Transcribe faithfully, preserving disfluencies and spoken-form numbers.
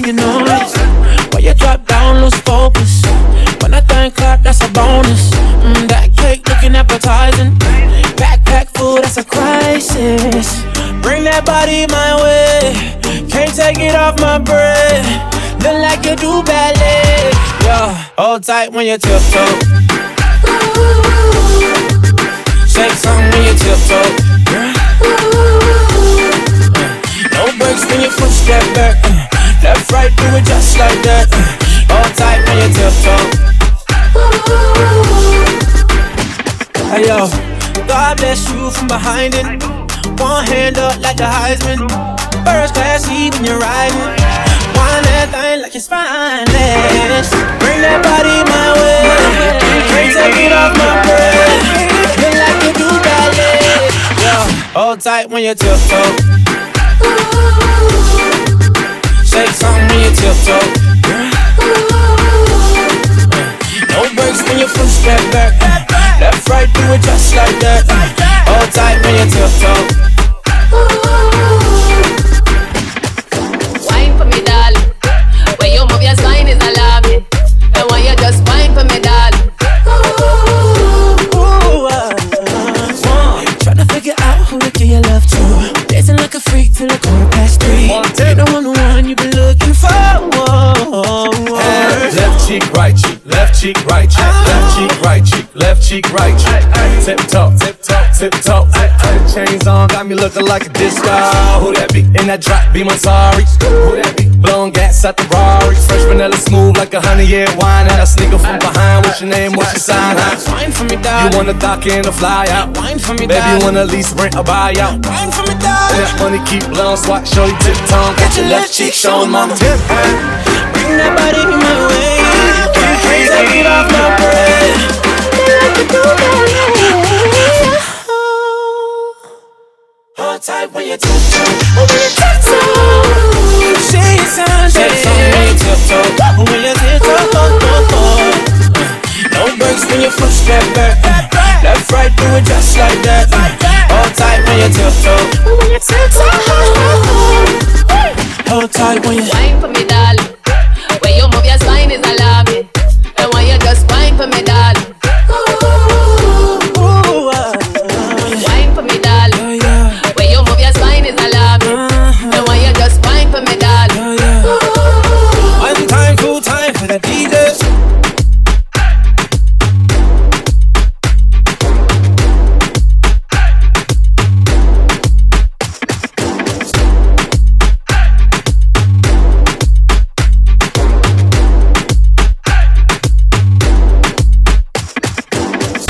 when you notice. When you drop down, lose focus. When I think clap, that's a bonus. Mm, that cake looking appetizing. Backpack food, that's a crisis. Bring that body my way. Can't take it off my breath. Look like you do ballet. Yo, hold tight when you tiptoe. Shake something when you tiptoe. No breaks when you push that back. Left, right, do it just like that. Hold tight when you tiptoe. Hey yo, God bless you from behind it. One hand up like the Heisman. First class seat when you're riding. Wind that thing like it's finest. Bring that body my way. Can't take it off my breath. Look like you do ballet. Yo, hold tight when you tiptoe. Shake something when you tiptoe. No breaks when you push that back. Left, right, do it just like that. Hold tight when you tiptoe. Wine for me, darling. When you move your spine is alarming. And when you just wine for me, darling. Ooh, uh, uh, tryna figure out who to give your love to. Dancing like a freak till a quarter past three. You know I'm the one you've been looking for. Whoa, whoa. Left cheek, right cheek, left cheek, right cheek, left cheek, right cheek, left cheek, right cheek. Tip toe, tip toe, tip toe. Chains on, got me looking like a disco. Who that be? In that drop, be my sorry. Who that be? Blowing gas at the Rari. Fresh vanilla smooth like a honey year wine. And I sneak up from behind. What's your name? What's your sign? Wine for me, darling. You wanna dock in or fly out? Wine for me, baby, darling. you wanna lease, rent, or buy out? Wine for me, darling. And that money keep blowing, swat, show you tip tongue. Got your left cheek showing, mama. Bring that body my way. Can't take it off my breath. Hold tight when you tiptoe. When you tiptoe. Shake something. Shake something when you tiptoe. When you tiptoe. No breaks when you push that back. Left, right, do it just like that. Hold tight when you tiptoe. When you tiptoe. Hold tight when you